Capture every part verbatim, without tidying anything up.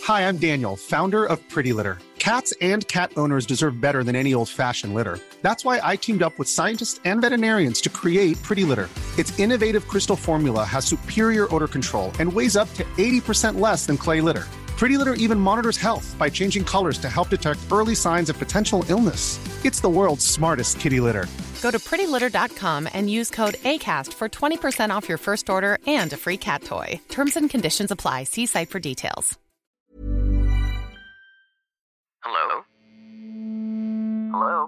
Hi, I'm Daniel, founder of Pretty Litter. Cats and cat owners deserve better than any old-fashioned litter. That's why I teamed up with scientists and veterinarians to create Pretty Litter. Its innovative crystal formula has superior odor control and weighs up to eighty percent less than clay litter. Pretty Litter even monitors health by changing colors to help detect early signs of potential illness. It's the world's smartest kitty litter. Go to pretty litter dot com and use code ACAST for twenty percent off your first order and a free cat toy. Terms and conditions apply. See site for details. Hello? Hello?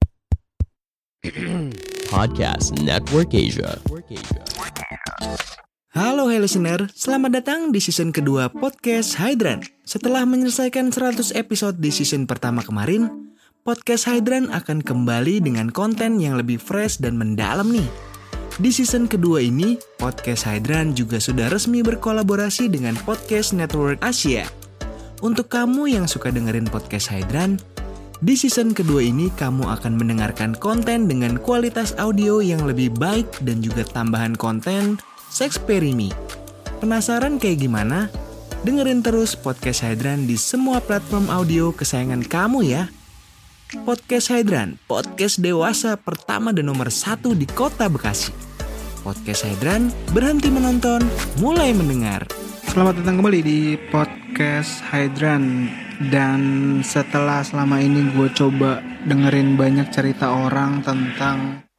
Podcast Network Asia. Halo hey listener, selamat datang di season kedua Podcast Hydran. Setelah menyelesaikan seratus episode di season pertama kemarin, Podcast Hydran akan kembali dengan konten yang lebih fresh dan mendalam nih. Di season kedua ini, Podcast Hydran juga sudah resmi berkolaborasi dengan Podcast Network Asia. Untuk kamu yang suka dengerin Podcast Hydran, di season kedua ini kamu akan mendengarkan konten dengan kualitas audio yang lebih baik dan juga tambahan konten Sexperimi. Penasaran kayak gimana? Dengerin terus Podcast Hydran di semua platform audio kesayangan kamu ya. Podcast Hydran, podcast dewasa pertama dan nomor satu di kota Bekasi. Podcast Hydran, berhenti menonton, mulai mendengar. Selamat datang kembali di Podcast Hydran. Dan setelah selama ini gue coba dengerin banyak cerita orang tentang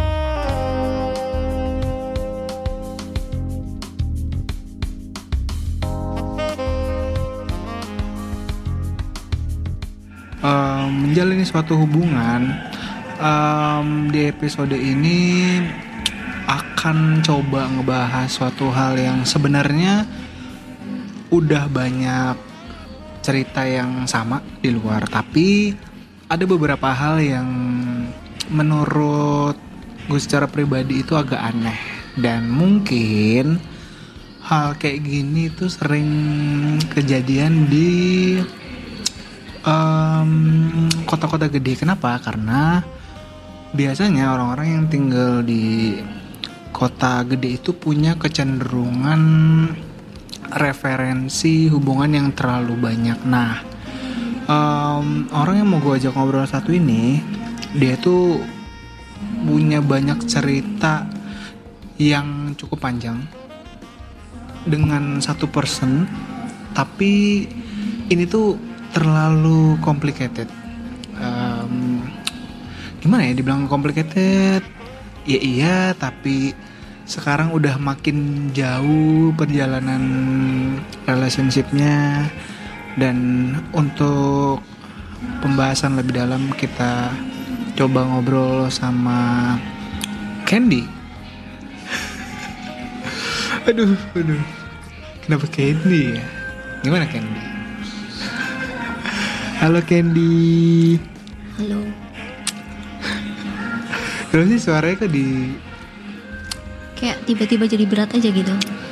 um, menjalani suatu hubungan, um, di episode ini akan coba ngebahas suatu hal yang sebenarnya udah banyak cerita yang sama di luar, tapi ada beberapa hal yang menurut gue secara pribadi itu agak aneh. Dan mungkin hal kayak gini tuh sering kejadian di um, kota-kota gede. Kenapa? Karena biasanya orang-orang yang tinggal di kota gede itu punya kecenderungan referensi hubungan yang terlalu banyak. Nah, um, orang yang mau gue ajak ngobrol satu ini, dia tuh punya banyak cerita yang cukup panjang dengan satu person, tapi ini tuh terlalu complicated. Um, gimana ya dibilang complicated? Ya iya, tapi sekarang udah makin jauh perjalanan relationship-nya. Dan untuk pembahasan lebih dalam kita coba ngobrol sama Candy. aduh, aduh. Kenapa Candy ya? Gimana Candy? Halo Candy. Halo. Terus sih suaranya kok di kayak tiba-tiba jadi berat aja gitu.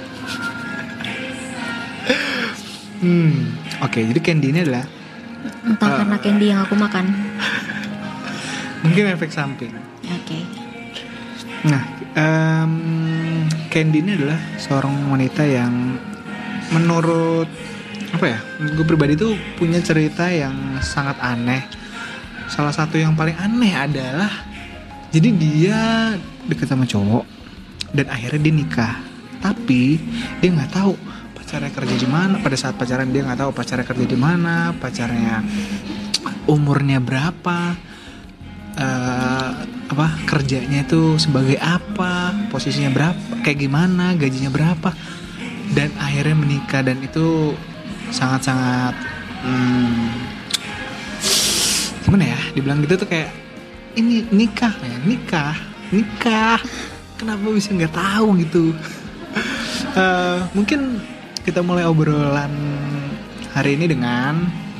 Hmm, oke. Okay, jadi candy ini adalah entah uh, karena candy yang aku makan. Mungkin efek samping. Oke. Okay. Nah, um, Candy ini adalah seorang wanita yang menurut apa ya? Gue pribadi tuh punya cerita yang sangat aneh. Salah satu yang paling aneh adalah jadi dia deket sama cowok. Dan akhirnya dia nikah, tapi dia nggak tahu pacarnya kerja di mana. Pada saat pacaran dia nggak tahu pacarnya kerja di mana, pacarnya umurnya berapa, uh, apa kerjanya itu sebagai apa, posisinya berapa, kayak gimana, gajinya berapa. Dan akhirnya menikah, dan itu sangat-sangat hmm, gimana ya? Dibilang gitu tuh kayak ini nikah, ya nikah, nikah. Kenapa bisa nggak tahu gitu? uh, mungkin kita mulai obrolan hari ini dengan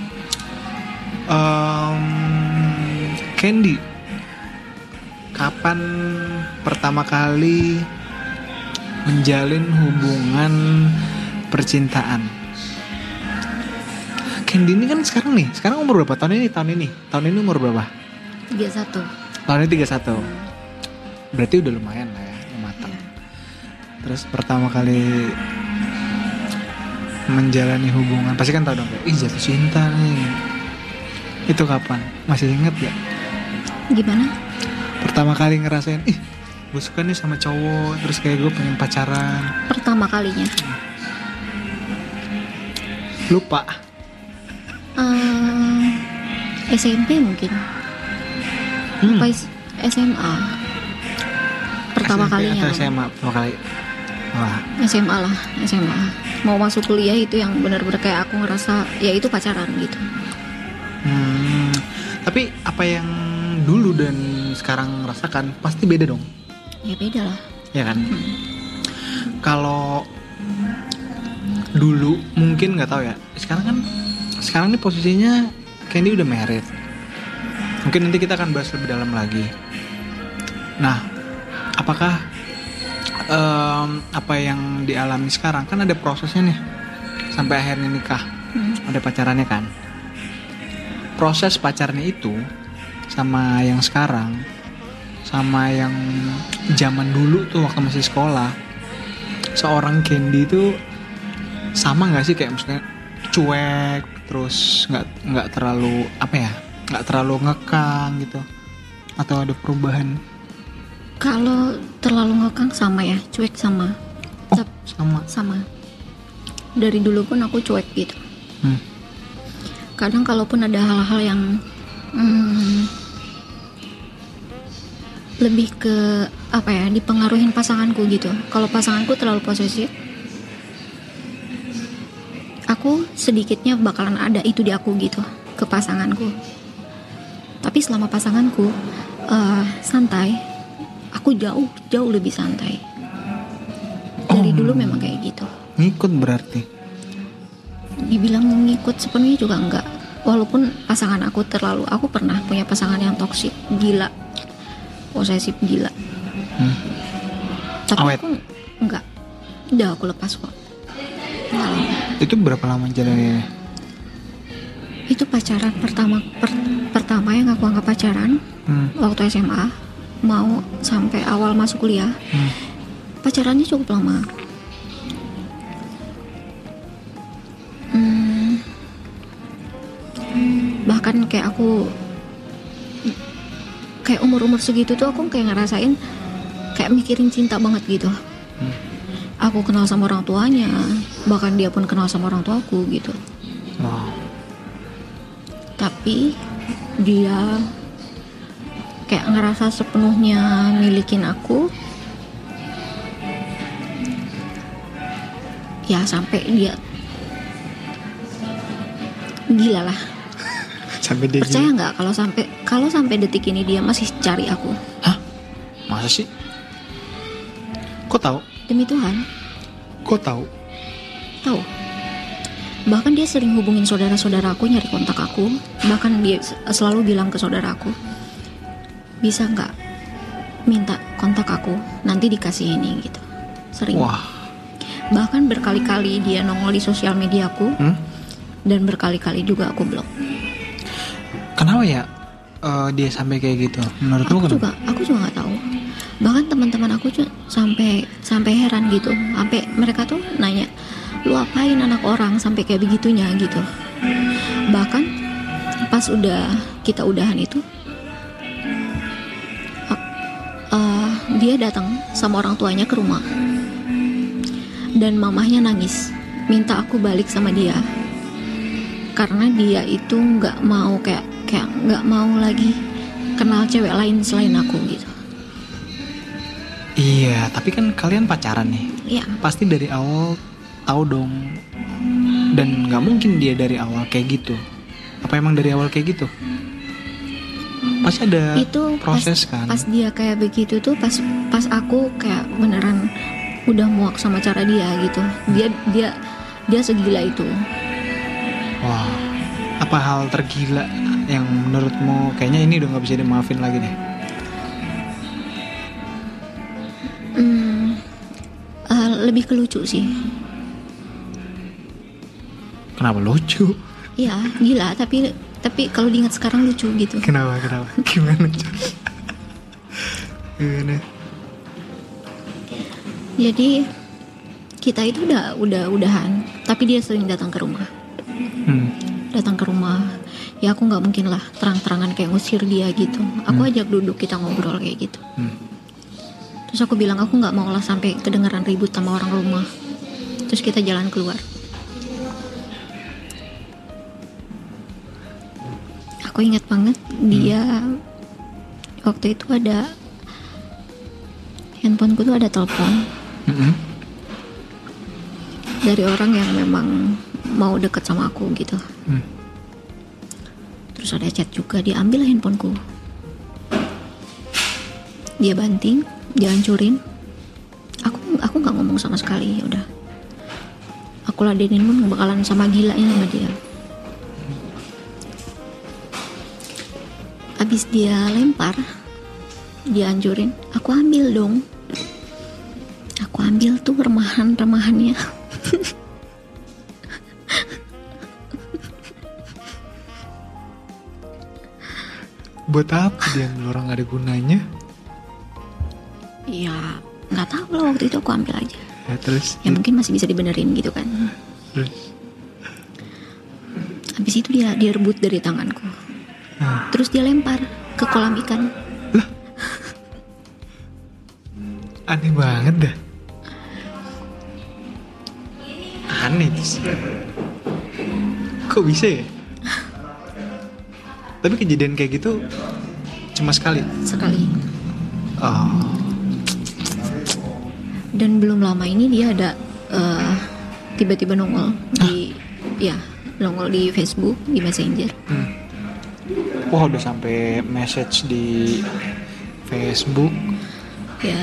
um, Candy. Kapan pertama kali menjalin hubungan percintaan? Candy ini kan sekarang nih, sekarang umur berapa? Tahun ini, tahun ini, tahun ini umur berapa? tiga puluh satu. Tahun ini tiga puluh satu. Berarti udah lumayan lah ya, matang. Terus pertama kali menjalani hubungan pasti kan tahu dong kayak ih jatuh cinta nih. Itu kapan? Masih inget gak? Gimana? Pertama kali ngerasain ih gue suka nih sama cowok, terus kayak gue pengen pacaran. Pertama kalinya. Lupa. Uh, S M P mungkin. Hmm. Apa S M A? Pertama S M P kalinya. atau S M A pertama kali. Wah. S M A lah, S M A. Mau masuk kuliah itu yang benar-benar kayak aku ngerasa ya itu pacaran gitu. Hmm. Tapi apa yang dulu dan sekarang rasakan pasti beda dong. Ya beda lah. Ya kan. Hmm. Kalau dulu mungkin nggak tahu ya. Sekarang kan sekarang ini posisinya Candy udah married. Mungkin nanti kita akan bahas lebih dalam lagi. Nah, apakah um, apa yang dialami sekarang kan ada prosesnya nih sampai akhirnya nikah, hmm. ada pacarannya kan. Proses pacarnya itu sama yang sekarang, sama yang zaman dulu tuh waktu masih sekolah, seorang Candy itu sama nggak sih kayak misalnya cuek, terus nggak nggak terlalu apa ya, nggak terlalu ngekang gitu, atau ada perubahan? Kalau terlalu ngekang sama ya, cuek sama. Oh, sama. Sama. Dari dulu pun aku cuek gitu. Hmm. Kadang kalaupun ada hal-hal yang hmm, lebih ke apa ya, dipengaruhin pasanganku gitu. Kalau pasanganku terlalu posesif, aku sedikitnya bakalan ada itu di aku gitu ke pasanganku. Tapi selama pasanganku uh, santai, aku jauh jauh lebih santai. Dari oh, dulu memang kayak gitu. Ngikut berarti? Dibilang ngikut sepenuhnya juga enggak. Walaupun pasangan aku terlalu, aku pernah punya pasangan yang toksik, gila, posesif gila. Hmm. Tapi Awet. aku enggak. Udah aku lepas kok. Enggak lama. Itu berapa lama jalannya? Itu pacaran pertama per, pertama yang aku anggap pacaran hmm. waktu S M A, mau sampai awal masuk kuliah. Hmm. Pacarannya cukup lama. Hmm, bahkan kayak aku kayak umur-umur segitu tuh aku kayak ngerasain kayak mikirin cinta banget gitu. Hmm. Aku kenal sama orang tuanya, bahkan dia pun kenal sama orang tuaku gitu. Wow. Tapi dia kayak ngerasa sepenuhnya milikin aku. Ya sampai dia gila lah. Sampai dia percaya nggak kalau sampai kalau sampai detik ini dia masih cari aku? Hah? Masa sih? Kok tahu? Demi Tuhan. Kok tahu? Tahu. Bahkan dia sering hubungin saudara-saudaraku nyari kontak aku. Bahkan dia selalu bilang ke saudaraku, bisa nggak minta kontak aku, nanti dikasih ini gitu. Sering. Wah. Bahkan berkali-kali dia nongol di sosial mediaku, hmm? dan berkali-kali juga aku blok. Kenapa ya uh, dia sampai kayak gitu? Menurutmu aku kenapa? juga, aku juga nggak tahu. Bahkan teman-teman aku juga sampai sampai heran gitu, sampai mereka tuh nanya, lu apain anak orang sampai kayak begitunya gitu. Bahkan pas udah kita udahan itu, uh, dia datang sama orang tuanya ke rumah. Dan mamahnya nangis, minta aku balik sama dia, karena dia itu nggak mau kayak kayak nggak mau lagi kenal cewek lain selain aku gitu. Iya, tapi kan kalian pacaran nih. Iya. Pasti dari awal tahu dong. Dan nggak mungkin dia dari awal kayak gitu. Apa emang dari awal kayak gitu? Pasti ada itu proses pas, kan. Pas dia kayak begitu tuh, pas pas aku kayak beneran udah muak sama cara dia gitu. Dia dia dia segila itu. Wah, apa hal tergila yang menurutmu kayaknya ini udah nggak bisa dimaafin lagi deh? Hmm, uh, lebih ke lucu sih. Kenapa lucu? Iya, gila. Tapi tapi kalau diingat sekarang lucu gitu. Kenapa? Kenapa? Gimana? Gimana? Jadi kita itu udah udah udahan Tapi dia sering datang ke rumah. Hmm. Datang ke rumah. Ya aku nggak mungkin lah terang-terangan kayak ngusir dia gitu. Aku Hmm. ajak duduk, kita ngobrol kayak gitu. Hmm. Terus aku bilang aku nggak mau lah sampai kedengeran ribut sama orang rumah. Terus kita jalan keluar. Aku ingat banget dia hmm. waktu itu ada handphoneku tuh ada telepon Hmm. dari orang yang memang mau deket sama aku gitu. Hmm. Terus ada chat juga, dia ambil handphoneku, dia banting, dia hancurin. Aku aku nggak ngomong sama sekali, ya udah. Aku ladenin pun bakalan sama gilanya sama dia. Abis dia lempar, dia hancurin, aku ambil dong. Aku ambil tuh remahan-remahannya. Buat apa dia ambil orang gak ada gunanya? Ya nggak tahu lah, waktu itu aku ambil aja. Ya terus? Ya mungkin masih bisa dibenerin gitu kan. Terus? Habis itu dia dia rebut dari tanganku. Nah. Terus dia lempar ke kolam ikan. Lah? Aneh banget dah. Aneh sih. Kok bisa ya? Tapi kejadian kayak gitu cuma sekali? Sekali. Oh. Dan belum lama ini dia ada uh, tiba-tiba nongol di ya nongol di Facebook, di Messenger. Hmm. Wah, udah sampai message di Facebook. Ya.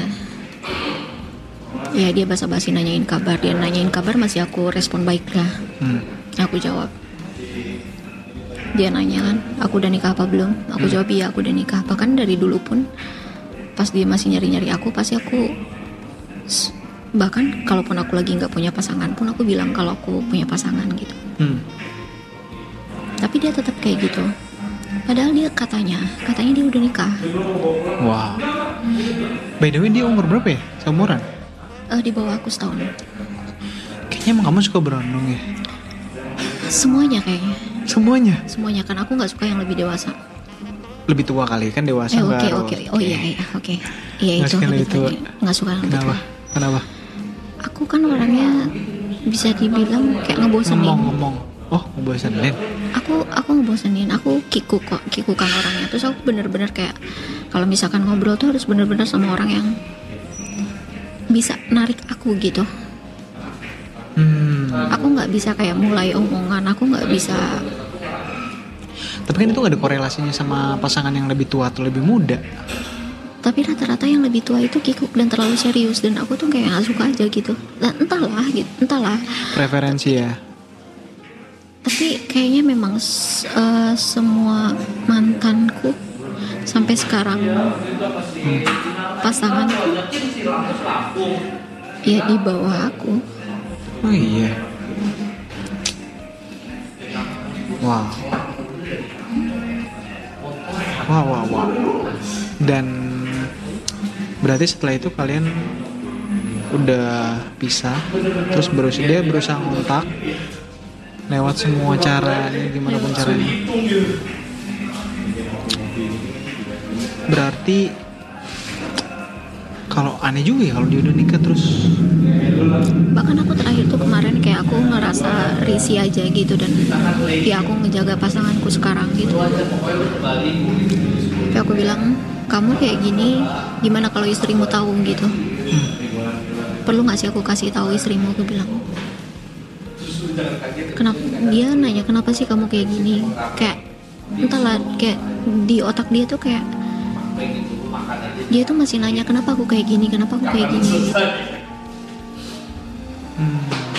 Ya dia basa-basi nanyain kabar. Dia nanyain kabar masih aku respon baik lah. Hmm. Aku jawab. Dia nanya kan, aku udah nikah apa belum? Aku jawab iya, aku udah nikah. Bahkan dari dulu pun pas dia masih nyari-nyari aku, pasti aku, bahkan kalaupun aku lagi nggak punya pasangan pun aku bilang kalau aku punya pasangan gitu. Hmm. Tapi dia tetap kayak gitu. Padahal dia katanya, katanya dia udah nikah. Wow. By the way, dia umur berapa ya? Seumuran? Uh, di bawah aku setahun. Kayaknya emang kamu suka berondong ya? Semuanya kayaknya. Semuanya? Semuanya, kan aku gak suka yang lebih dewasa. Lebih tua kali, kan dewasa Eh oke okay, oke, oh iya iya oke. Iya itu lebih tua. Gak suka yang lebih Kenapa? tua. Kenapa? Aku kan orangnya bisa dibilang kayak ngebosenin. Ngomong-ngomong. Oh, ngebosenin. Aku aku ngebosenin, aku kiku kok, kikukan orangnya. Terus aku bener-bener kayak kalau misalkan ngobrol tuh harus bener-bener sama orang yang bisa narik aku gitu. Hmm. Aku nggak bisa kayak mulai omongan, aku nggak bisa. Tapi kan itu nggak ada korelasinya sama pasangan yang lebih tua atau lebih muda. Tapi rata-rata yang lebih tua itu kikuk dan terlalu serius, dan aku tuh kayak nggak suka aja gitu. Nah, entahlah gitu, entahlah. Preferensi ya. Tapi kayaknya memang uh, semua mantanku sampai sekarang hmm. pasanganku ya di bawah aku. Oh iya. Wow. Wow, wow, wow. Dan berarti setelah itu kalian udah pisah, terus berusaha dia berusaha ngontak lewat semua cara, gimana pun caranya. Berarti kalau aneh juga ya kalau dia udah nikah terus. Bahkan aku terakhir tuh kemarin kayak aku ngerasa risih aja gitu, dan ya aku ngejaga pasanganku sekarang gitu. Tapi aku bilang, kamu kayak gini gimana kalau istrimu tahu gitu? Hmm. Perlu nggak sih aku kasih tahu istrimu? Aku bilang. Kenapa dia nanya kenapa sih kamu kayak gini? Kayak entahlah, kayak di otak dia tuh kayak dia tuh masih nanya kenapa aku kayak gini, kenapa aku kayak gini gitu. Hmm.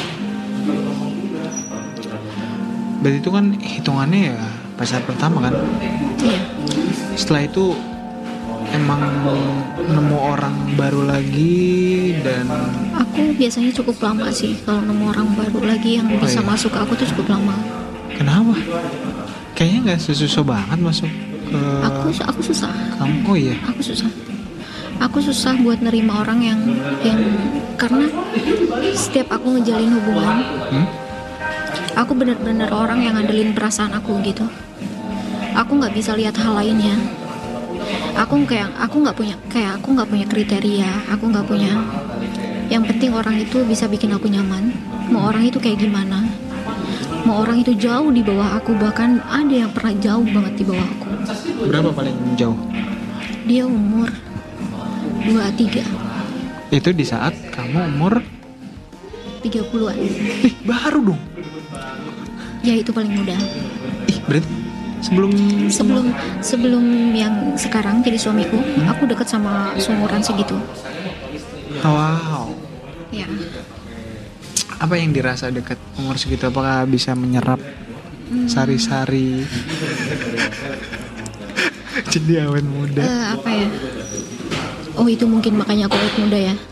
Berarti itu kan hitungannya ya pacar pertama kan? Iya. Setelah itu emang nemu orang baru lagi dan aku biasanya cukup lama sih kalau nemu orang baru lagi yang bisa oh, iya. masuk ke aku tuh cukup lama. Kenapa? Kayaknya nggak susah banget masuk ke. Aku aku susah. Kamu oh iya. Aku susah. Aku susah buat nerima orang yang yang karena setiap aku ngejalin hubungan, hmm? Aku bener-bener orang yang ngandelin perasaan aku gitu. Aku nggak bisa lihat hal lainnya. Aku kayak aku nggak punya kayak aku nggak punya kriteria. Aku nggak punya. Yang penting orang itu bisa bikin aku nyaman. Mau orang itu kayak gimana? Mau orang itu jauh di bawah aku, bahkan ada yang pernah jauh banget di bawah aku. Berapa paling jauh? Dia umur dua puluh tiga. Itu di saat kamu umur tiga puluhan. Ih, baru dong. Ya itu paling muda. Ih, berarti sebelum Sebelum sebelum yang sekarang jadi suamiku, hmm? aku deket sama seumuran segitu. Wow. Ya. Apa yang dirasa dekat umur segitu? Apakah bisa menyerap hmm. sari-sari jadi awet muda? Uh, apa ya? Oh itu mungkin makanya aku awet muda ya.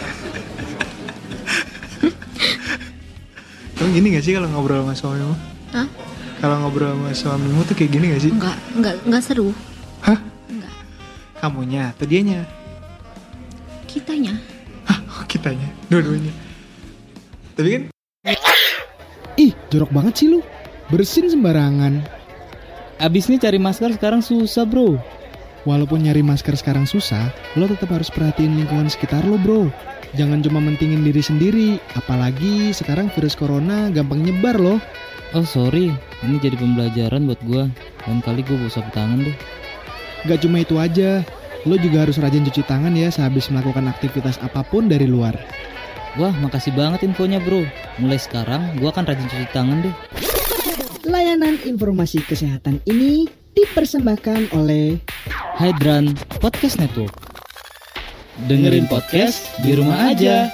Kamu gini gak sih kalau ngobrol sama suamimu? Hah? Kalau ngobrol sama suamimu tuh kayak gini gak sih? Enggak, enggak, enggak seru. Hah? Enggak. Kamunya atau dianya? Kitanya. Hah? Oh, kitanya? Dua-duanya? Tapi kan ih, jorok banget sih lu. Bersin sembarangan. Abisnya cari masker sekarang susah, bro. Walaupun nyari masker sekarang susah, lo tetap harus perhatiin lingkungan sekitar lo, bro. Jangan cuma mentingin diri sendiri. Apalagi sekarang virus corona gampang nyebar loh. Oh sorry, ini jadi pembelajaran buat gue. Lain kali gue bawa sapu tangan deh. Gak cuma itu aja, lo juga harus rajin cuci tangan ya sehabis melakukan aktivitas apapun dari luar. Wah, makasih banget infonya bro. Mulai sekarang gue akan rajin cuci tangan deh. Layanan informasi kesehatan ini dipersembahkan oleh Hydran Podcast Network. Dengerin podcast di rumah aja.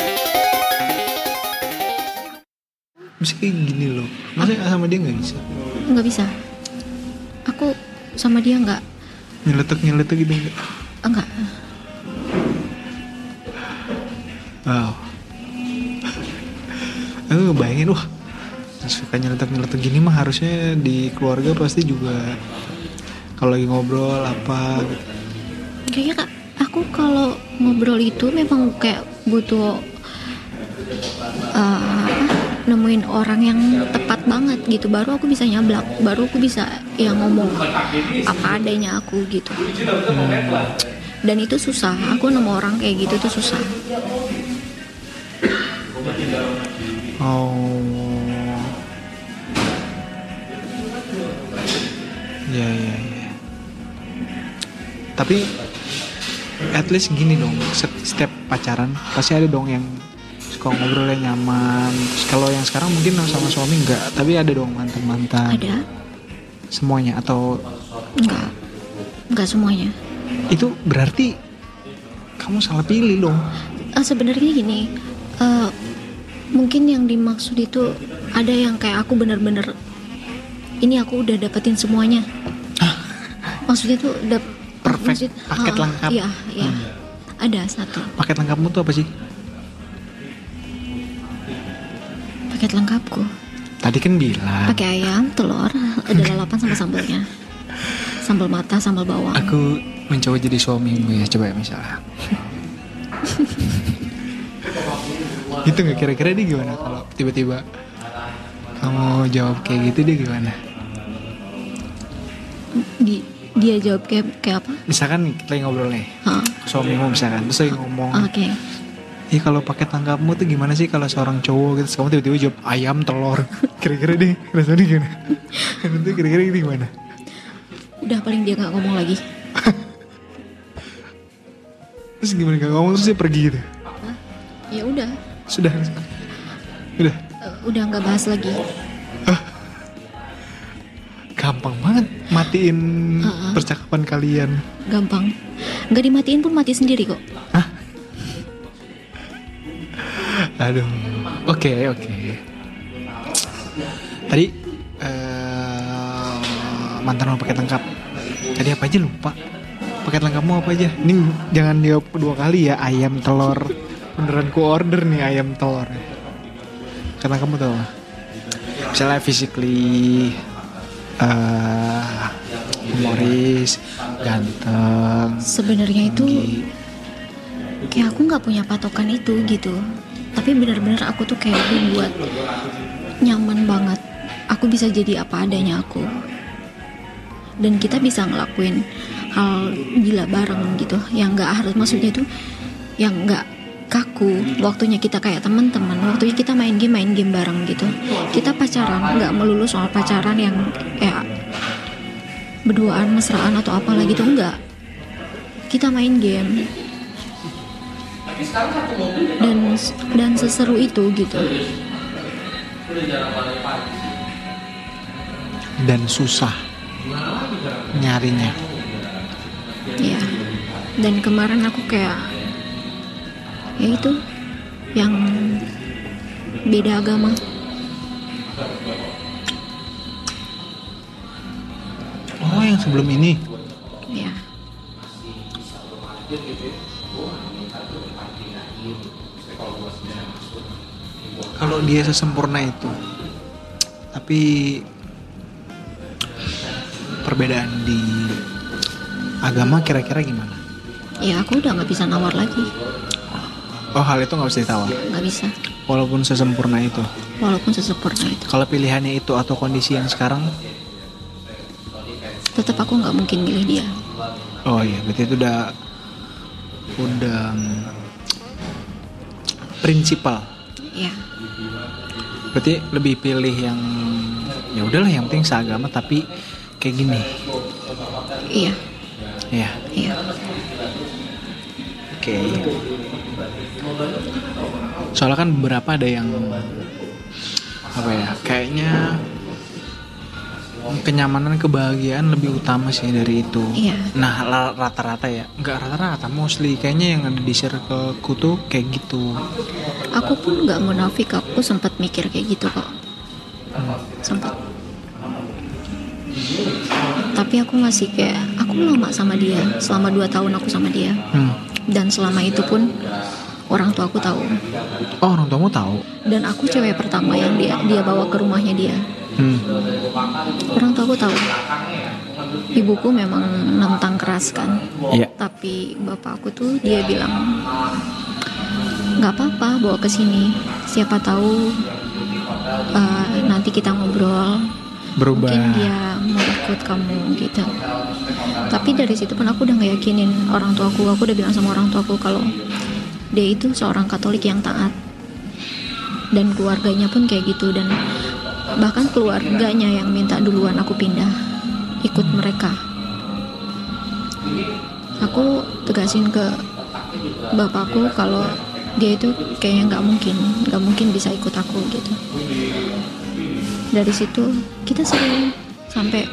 Mesti kayak gini loh. Masa sama dia gak bisa? Gak bisa. Aku sama dia gak nyeletuk-nyeletuk gitu enggak? Enggak. Wow. Aku ngebayangin, wah suka nyeletuk-nyeletuk gini mah harusnya di keluarga pasti juga kalau lagi ngobrol apa gitu. Kayaknya kak, aku kalau ngobrol itu memang kayak butuh uh, nemuin orang yang tepat banget gitu, baru aku bisa nyablak, baru aku bisa ya ngomong apa adanya aku gitu. Hmm. Dan itu susah, aku nemu orang kayak gitu tuh susah. Oh, ya ya ya. Tapi at least gini dong, setiap pacaran pasti ada dong yang suka ngobrolnya nyaman. Kalau yang sekarang mungkin sama suami enggak, tapi ada dong mantan-mantan. Ada. Semuanya atau enggak? Enggak semuanya. Itu berarti kamu salah pilih dong. Uh, sebenarnya gini, uh, mungkin yang dimaksud itu ada yang kayak aku bener-bener ini aku udah dapetin semuanya. Hah? Maksudnya tuh udah perfect, maksud, paket uh, lengkap. Iya, iya. Hmm. Ada satu. Paket lengkapmu tuh apa sih? Paket lengkapku. Tadi kan bilang. Pakai ayam, telur, ada lalapan sama sambalnya. Sambal mata, sambal bawang. Aku mencoba jadi suamimu ya, coba ya misalnya. Gitu nggak kira-kira dia gimana kalau tiba-tiba kamu jawab kayak gitu, dia gimana? Di, dia jawab kayak kayak apa? Misalkan kita lagi ngobrol nih, huh? Suamimu misalkan, terus lagi ngomong. Oke. Okay. Iya kalau paket lengkapmu tuh gimana sih kalau seorang cowok gitu, kamu tiba-tiba jawab ayam telur, kira-kira deh rasanya gimana? Nanti kira-kira gitu gimana? Udah paling dia nggak ngomong lagi. Terus gimana nggak ngomong terus dia pergi gitu? Hah? Ya udah. Sudah. Udah. Uh, udah nggak bahas lagi. Uh, gampang banget matiin uh-uh. percakapan kalian. Gampang. Nggak dimatiin pun mati sendiri kok. Hah? Aduh. Oke okay, oke. Okay. Tadi uh, mantan mau paket lengkap. Tadi apa aja lupa. Paket lengkapmu apa aja? Ini jangan jawab dua kali ya. Ayam telur. Beneran ku order nih ayam telur. Karena kamu tahu, misalnya physically uh, humoris, ganteng. Sebenarnya itu kayak aku nggak punya patokan itu gitu. Tapi benar-benar aku tuh kayak dibuat nyaman banget. Aku bisa jadi apa adanya aku, dan kita bisa ngelakuin hal gila bareng gitu, yang nggak harus, maksudnya tuh yang nggak kaku. Waktunya kita kayak teman-teman, waktunya kita main game main game bareng gitu. Kita pacaran nggak melulu soal pacaran yang kayak berduaan mesraan atau apalah gitu, enggak. Kita main game dan dan seseru itu gitu. Dan susah nyarinya. Ya. Dan kemarin aku kayak ya itu yang beda agama. Oh, yang sebelum ini. Ya. Kalau dia sesempurna itu, tapi perbedaan di agama kira-kira gimana? Ya aku udah nggak bisa nawar lagi. Oh, hal itu nggak bisa ditawar? Nggak bisa. Walaupun sesempurna itu? Walaupun sesempurna itu. Kalau pilihannya itu atau kondisi yang sekarang? Tetap aku nggak mungkin milih dia. Oh iya, berarti itu udah udah prinsipal. Iya. Berarti lebih pilih yang ya udahlah, yang penting seagama tapi kayak gini. Iya. Iya. Iya. Oke. Okay. Soalnya kan beberapa ada yang apa ya, kayaknya kenyamanan, kebahagiaan lebih utama sih dari itu. Iya. Nah, rata-rata ya, nggak rata-rata, mostly kayaknya yang ada di circleku tuh kayak gitu. Aku pun nggak munafik, aku sempat mikir kayak gitu kok. Hmm. Sempat. Tapi aku masih kayak, aku lama sama dia, selama dua tahun aku sama dia. Hmm. Dan selama itu pun orang tua aku tahu. Oh, orang tuamu tahu. Dan aku cewek pertama yang dia dia bawa ke rumahnya dia. Hmm. Orang tua aku tahu. Ibuku memang nentang keras kan. Yeah. Tapi bapak aku tuh dia bilang, nggak apa-apa bawa ke sini. Siapa tahu uh, nanti kita ngobrol. Berubah. Mungkin dia mau ikut kamu gitu. Tapi dari situ pun aku udah nggak yakinin orang tuaku. Aku udah bilang sama orang tuaku kalau dia itu seorang Katolik yang taat, dan keluarganya pun kayak gitu, dan bahkan keluarganya yang minta duluan aku pindah ikut mereka. Aku tegasin ke bapakku kalau dia itu kayaknya nggak mungkin nggak mungkin bisa ikut aku gitu. Dari situ kita sering sampai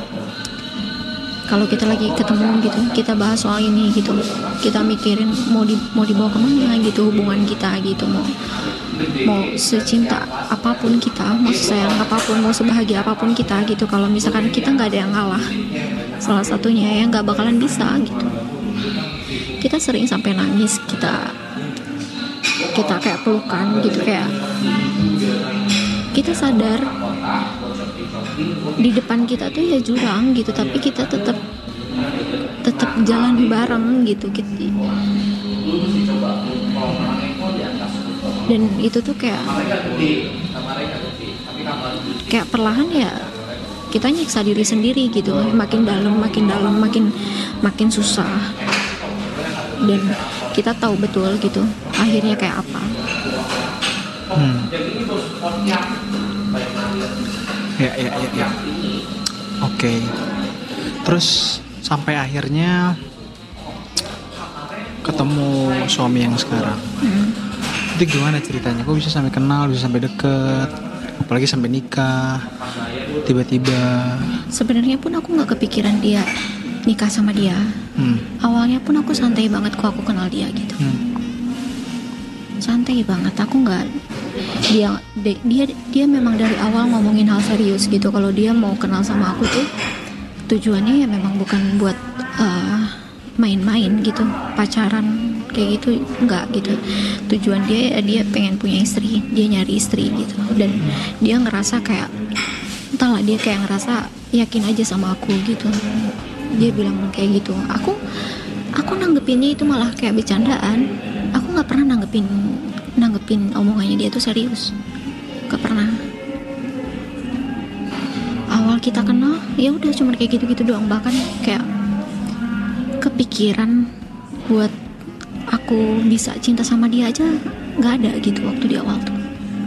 kalau kita lagi ketemu gitu, kita bahas soal ini gitu, kita mikirin mau di, mau dibawa kemana gitu hubungan kita gitu, mau mau secinta apapun kita, mau sayang apapun, mau sebahagia apapun kita gitu. Kalau misalkan kita nggak ada yang ngalah, salah satunya ya nggak bakalan bisa gitu. Kita sering sampai nangis, kita kita kayak pelukan gitu, kayak kita sadar di depan kita tuh ya jurang gitu, tapi kita tetap tetap jalan bareng gitu gitu. Dan itu tuh kayak kayak perlahan ya kita nyiksa diri sendiri gitu, makin dalam makin dalam makin makin susah, dan kita tahu betul gitu akhirnya kayak apa. Hmm. Ya, ya, ya, ya. Oke. Okay. Terus sampai akhirnya ketemu suami yang sekarang. Hmm. Itu gimana ceritanya? Kok bisa sampai kenal, bisa sampai deket, apalagi sampai nikah, tiba-tiba? Sebenarnya pun aku nggak kepikiran dia nikah sama dia. Hmm. Awalnya pun aku santai banget kok aku kenal dia gitu. Hmm. Santai banget, aku nggak dia dia dia memang dari awal ngomongin hal serius gitu. Kalau dia mau kenal sama aku tuh tujuannya ya memang bukan buat uh, main-main gitu, pacaran kayak gitu, enggak gitu. Tujuan dia dia pengen punya istri, dia nyari istri gitu, dan dia ngerasa kayak entahlah, dia kayak ngerasa yakin aja sama aku gitu. Dia bilang kayak gitu. Aku aku nanggepinnya itu malah kayak bercandaan. Aku nggak pernah nanggepin nanggepin omongannya dia tuh serius, nggak pernah. awal kita kenal ya udah cuma kayak gitu-gitu doang, bahkan kayak kepikiran buat aku bisa cinta sama dia aja nggak ada gitu waktu di awal tuh.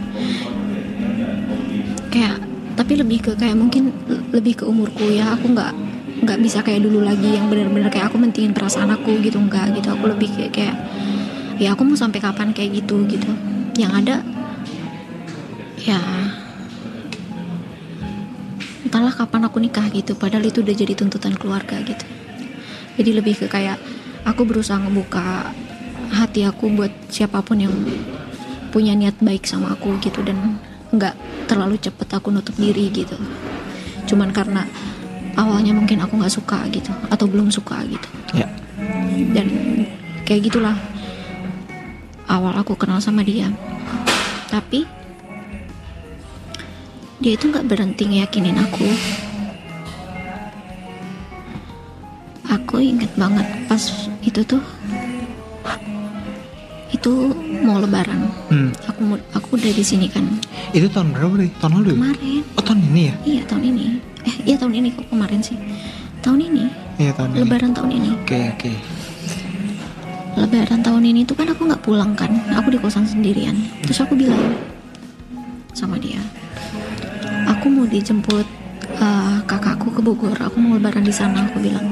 Kayak tapi lebih ke kayak mungkin lebih ke umurku ya, aku nggak nggak bisa kayak dulu lagi yang benar-benar kayak aku mentingin perasaan aku gitu, enggak gitu. Aku lebih kayak, kayak ya aku mau sampai kapan kayak gitu gitu. Yang ada ya entahlah kapan aku nikah gitu, padahal itu udah jadi tuntutan keluarga gitu. Jadi lebih ke kayak aku berusaha ngebuka hati aku buat siapapun yang punya niat baik sama aku gitu, dan nggak terlalu cepet aku nutup diri gitu cuman karena awalnya mungkin aku nggak suka gitu atau belum suka gitu ya. Dan kayak gitulah awal aku kenal sama dia. Tapi dia itu nggak berhenti ngeyakinin aku. Aku inget banget pas itu tuh itu mau lebaran. hmm. aku aku udah di sini kan. Itu tahun berapa nih? Tahun lalu? Kemarin. Oh tahun ini ya? Iya tahun ini. Eh iya tahun ini kok kemarin sih. Tahun ini. Iya tahun ini. Lebaran tahun ini. Oke okay, oke. Okay. Lebaran tahun ini tuh kan aku nggak pulang kan. Aku di kosan sendirian. Terus aku bilang sama dia, aku mau dijemput uh, kakakku ke Bogor. Aku mau lebaran di sana. Aku bilang.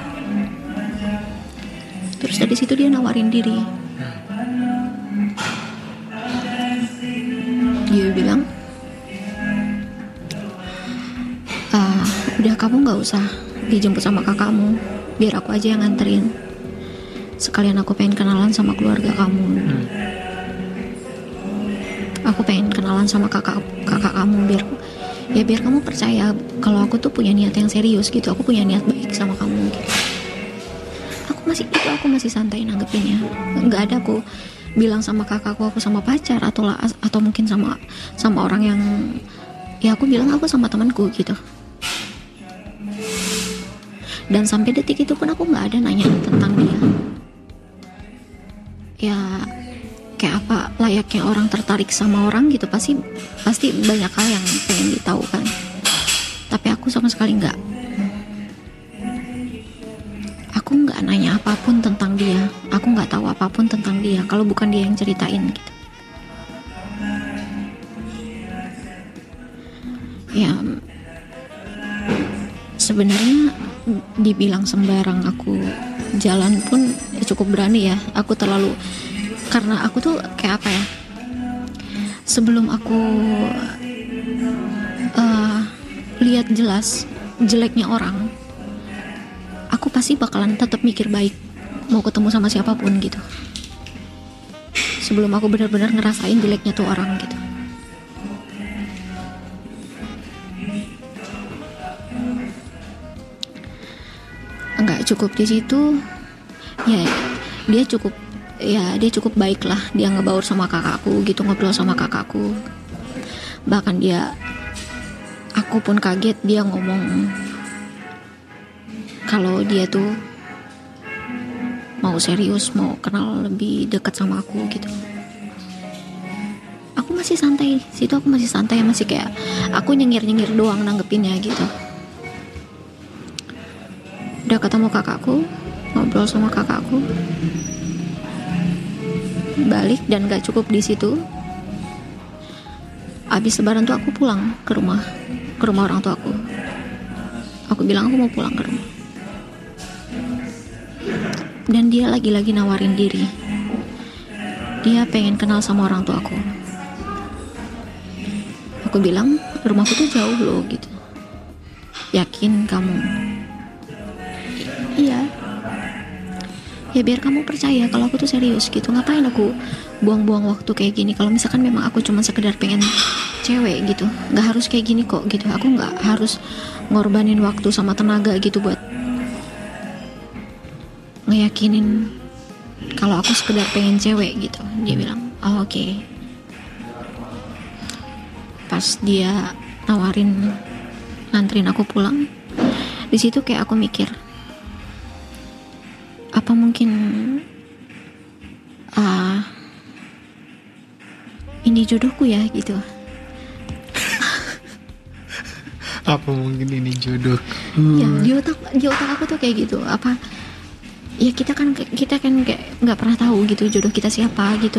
Terus dari situ dia nawarin diri. Dia bilang, uh, udah kamu gak usah dijemput sama kakakmu, biar aku aja yang nganterin. Sekalian aku pengen kenalan sama keluarga kamu. hmm. Aku pengen kenalan sama kakak kakak kamu biar ya biar kamu percaya kalau aku tuh punya niat yang serius gitu. Aku punya niat baik sama kamu gitu. Aku masih itu aku masih santai nanggepinnya. Nggak ada aku bilang sama kakakku aku sama pacar atau atau mungkin sama sama orang yang ya aku bilang aku sama temanku gitu. Dan sampai detik itu pun aku nggak ada nanya tentang dia. Ya kayak apa layaknya orang tertarik sama orang gitu, pasti pasti banyak hal yang pengen ditahu kan. Tapi aku sama sekali nggak. Aku nggak nanya apapun tentang dia. Aku nggak tahu apapun tentang dia kalau bukan dia yang ceritain gitu. Ya sebenarnya dibilang sembarang aku jalan pun ya cukup berani ya. Aku terlalu karena aku tuh kayak apa ya? Sebelum aku uh, lihat jelas jeleknya orang, aku pasti bakalan tetap mikir baik mau ketemu sama siapapun gitu. Sebelum aku benar-benar ngerasain jeleknya tuh orang gitu. Enggak cukup di situ. Ya, dia cukup ya dia cukup baik lah. Dia ngebaur sama kakakku gitu, ngobrol sama kakakku. Bahkan dia aku pun kaget dia ngomong kalau dia tuh mau serius, mau kenal lebih dekat sama aku gitu. Aku masih santai, situ aku masih santai, masih kayak aku nyengir-nyengir doang nanggepinnya gitu. Udah ketemu kakakku, ngobrol sama kakakku, balik dan gak cukup di situ. Abis lebaran tuh aku pulang ke rumah, ke rumah orang tuaku. Aku bilang aku mau pulang ke rumah. Dan dia lagi-lagi nawarin diri. Dia pengen kenal sama orang tuaku. Aku bilang rumahku tuh jauh loh gitu. Yakin kamu? I- iya. Ya biar kamu percaya kalau aku tuh serius gitu. Ngapain aku buang-buang waktu kayak gini? Kalau misalkan memang aku cuma sekedar pengen cewek gitu, nggak harus kayak gini kok gitu. Aku nggak harus ngorbanin waktu sama tenaga gitu buat ngeyakinin kalau aku sekedar pengen cewek gitu. Dia bilang, oh, oke. Okay. Pas dia nawarin nganterin aku pulang, di situ kayak aku mikir, apa mungkin uh, ini jodohku ya gitu. Apa mungkin ini jodoh? Ya di otak di otak aku tuh kayak gitu. Apa? Ya kita kan kita kan kayak nggak pernah tahu gitu jodoh kita siapa gitu.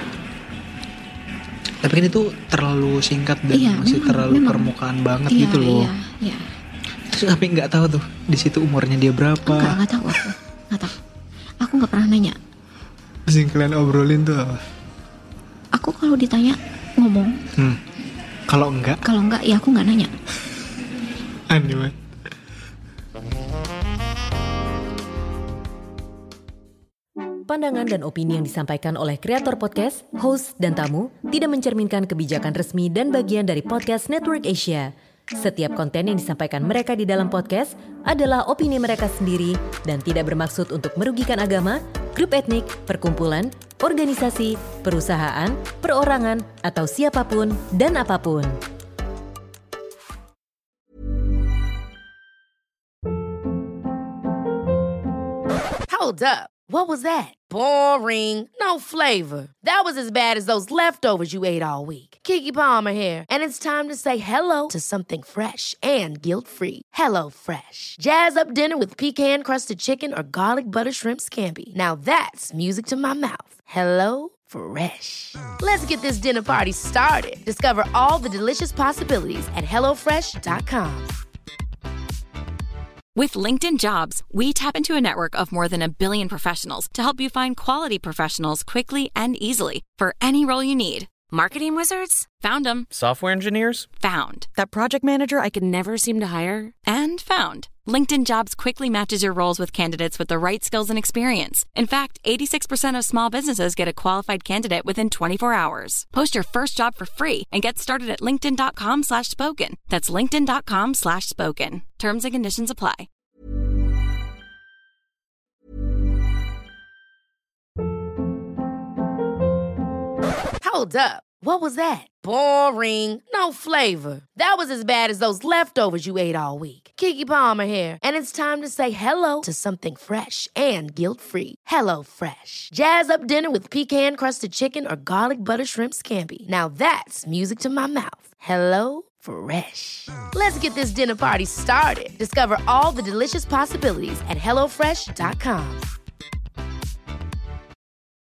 Tapi kan itu terlalu singkat dan iya, masih memang, terlalu memang. permukaan banget Iya, gitu loh. Iya, iya. Terus tapi nggak tahu tuh di situ umurnya dia berapa? Enggak, nggak tahu aku. Nggak tahu. Aku nggak pernah nanya. Terus yang kalian obrolin tuh apa? Aku kalau ditanya ngomong. Hmm. Kalau enggak? Kalau enggak ya aku nggak nanya. Aneh banget. Pandangan dan opini yang disampaikan oleh kreator podcast, host, dan tamu tidak mencerminkan kebijakan resmi dan bagian dari Podcast Network Asia. Setiap konten yang disampaikan mereka di dalam podcast adalah opini mereka sendiri dan tidak bermaksud untuk merugikan agama, grup etnik, perkumpulan, organisasi, perusahaan, perorangan, atau siapapun dan apapun. Hold up. What was that? Boring. No flavor. That was as bad as those leftovers you ate all week. Keke Palmer here, and it's time to say hello to something fresh and guilt-free. Hello Fresh. Jazz up dinner with pecan-crusted chicken or garlic butter shrimp scampi. Now that's music to my mouth. Hello Fresh. Let's get this dinner party started. Discover all the delicious possibilities at hello fresh dot com. With LinkedIn Jobs, we tap into a network of more than a billion professionals to help you find quality professionals quickly and easily for any role you need. Marketing wizards? Found them. Software engineers? Found. That project manager I could never seem to hire? And found. LinkedIn Jobs quickly matches your roles with candidates with the right skills and experience. In fact, eighty-six percent of small businesses get a qualified candidate within twenty-four hours. Post your first job for free and get started at linkedin.com slash spoken. That's linkedin.com slash spoken. Terms and conditions apply. Hold up. What was that? Boring. No flavor. That was as bad as those leftovers you ate all week. Keke Palmer here, and it's time to say hello to something fresh and guilt-free. Hello Fresh. Jazz up dinner with pecan-crusted chicken or garlic butter shrimp scampi. Now that's music to my mouth. Hello Fresh. Let's get this dinner party started. Discover all the delicious possibilities at hello fresh dot com.